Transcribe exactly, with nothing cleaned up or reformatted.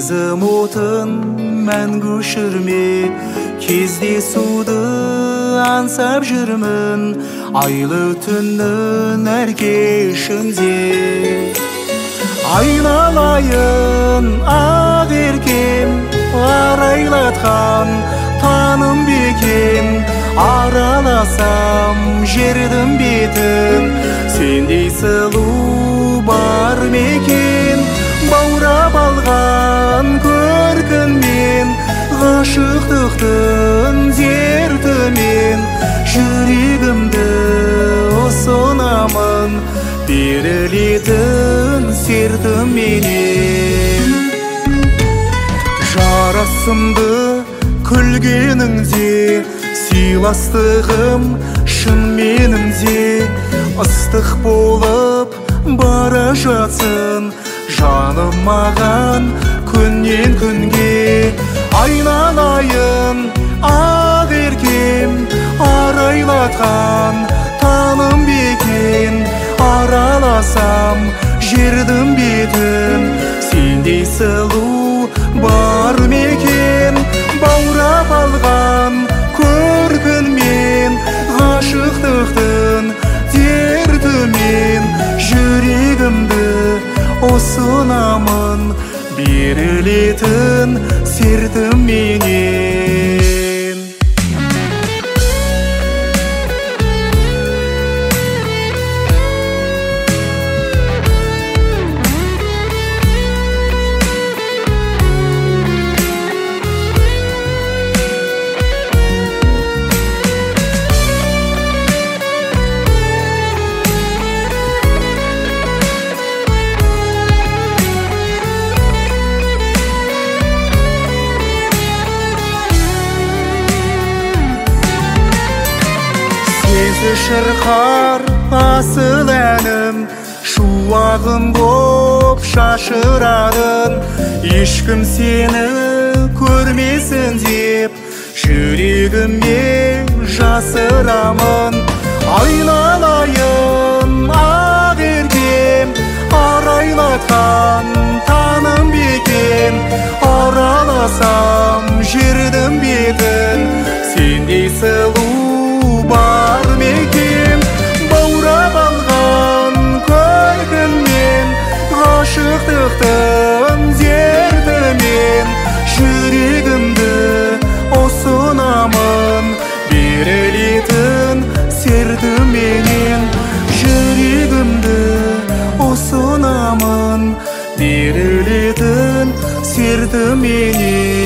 сезім отын мәңгі өшірме, кездесуді аңсап жүрмін айлы түннің әр кешінде. Айналайын ақ еркем, арайлатқан таным бекен, араласам жердің бетін, сендей сұлу бар мекен. Баурап алған көркіңмен, ғашықтықтың дертімен, жүрегімді ұсынамын берілетін сертіменен. Жарасымды күлгеніңде, сыйластығым шын меніңде, ыстық болып бара жатсын жаным маған күннен күнге. Айналайын ақ еркем, арайлатқан таным бекен, араласам жердің бетін, сендей сұлу бар мекен. Баурап алған көркіңмен, ғашықтықтың дертімен, жүрегімді ұсынамын берілетін сертіменен. Сезі шырқар асыл әнім, шуағым боп шашырадың. Ешкім сені көрмесін деп жүрегіме жасырамын. Айналайын ақ еркем, арайлатқан таным бекен, араласам жердің бетін, сендей сұлу бар мекен. Баурап алған көркіңмен, ғашықтықтың дертімен, жүрегімді ұсынамын берілетін сертіменен. Жүрегімді ұсынамын берілетін сертіменен.